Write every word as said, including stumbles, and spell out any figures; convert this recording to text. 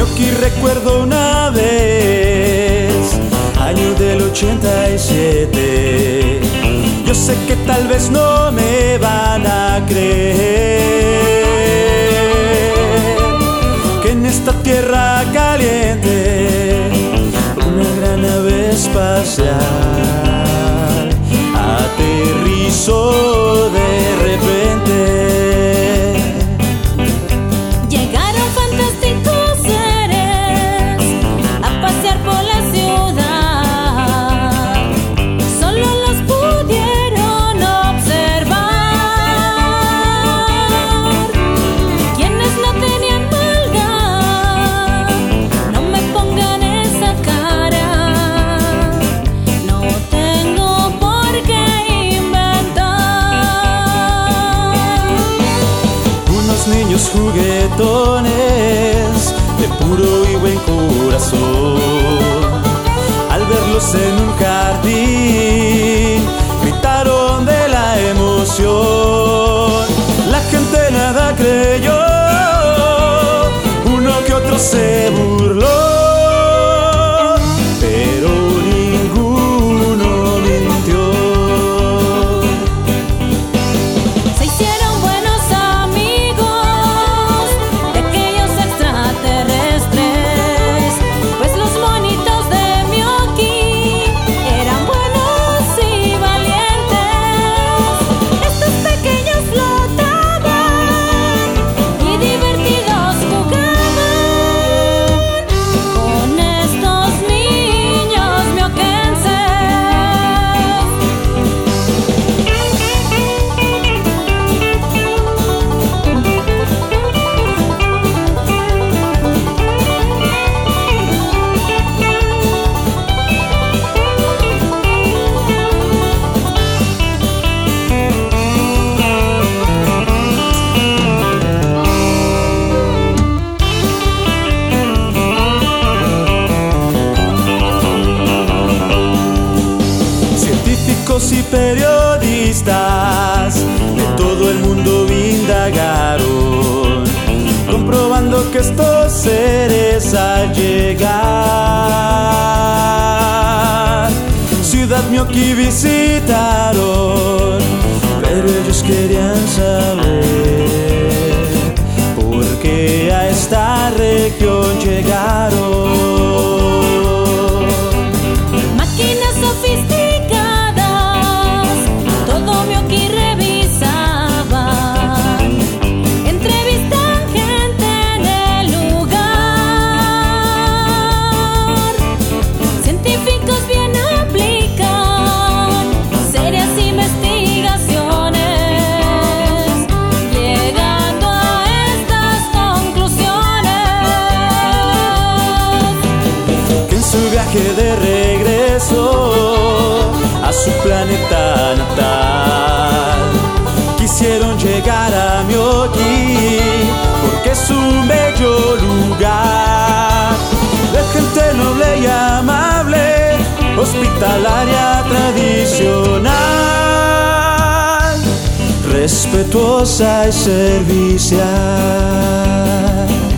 Mioki recuerdo una vez, año del ochenta y siete. Yo sé que tal vez no me van a creer que en esta tierra caliente una gran nave espacial aterrizó de repente. Llegaron fantásticos seres a pasear por la ciudad. Solo los pudieron observar. Quienes no tenían maldad, no me pongan esa cara. No tengo por qué Niños juguetones de puro y buen corazón, al verlos en un jardín gritaron de la emoción. La gente nada creyó, uno que otro se burló, pero ninguno mintió. Se hicieron buenos amigos de aquellos extraterrestres, pues los monitos de Mioki eran buenos y valientes. Estos pequeños flotaban y divertidos jugaban con estos niños mioquenses. Científicos y periodistas de todo el mundo indagaron, comprobando que estos seres al llegar Ciudad Mioki visitaron, pero ellos querían saber por qué a esta región llegaron. Máquinas sofisticadas, todo Mioki revisaban. Entrevistan gente en el lugar. Científicos bien aplican serias investigaciones, llegando a estas conclusiones. Que en su viaje de regreso a su planeta natal quisieron llegar a Mioki porque es un bello lugar de gente noble y amable, hospitalaria, tradicional, respetuosa y servicial.